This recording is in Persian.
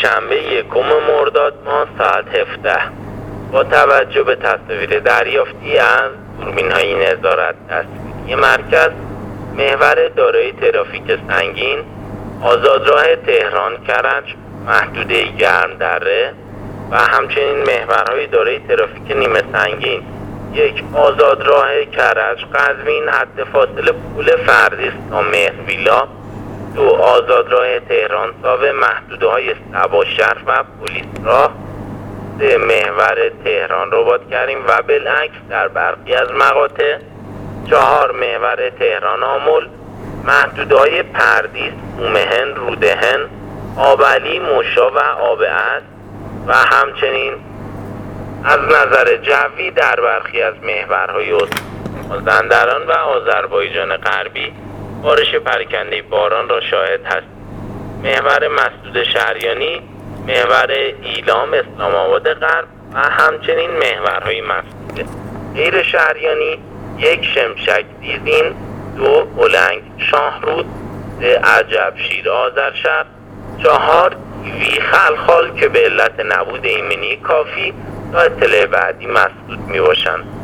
شنبه 1 مرداد ماه ساعت 17 با توجه به تصاویر دریافتی از دوربین‌های نظارت تصویری مرکز، محور دارای ترافیک سنگین آزادراه تهران کرج محدوده گرمدره و همچنین محورهای دارای ترافیک نیمه سنگین 1 آزادراه کرج قزوین حد فاصله پول فردیس تا مهرویلا، 2 آزادراه تهران ساوه محدوده‌های سبا شهر و پلیس راه، 3 محور تهران رباط کریم و بالعکس در برخی از مقاطع، 4 محور تهران آمل محدوده‌های پردیس، اومهن، رودهن، آبعلی، موشا و آبعز و همچنین از نظر جوی در برخی از محورهای مازندران و آذربایجان غربی بارش پراکنده باران را شاهد هست. محور مسدود شهریانی، محور ایلام اسلام آباد غرب و همچنین محورهای مسدود غیر شهریانی 1 شمشک دیزین، 2 بلنگ شاهرود، 3 عجب شیر آذرشهر، 4 وی خلخال که به علت نبود ایمنی کافی تا اطلاع بعدی مسدود می باشند.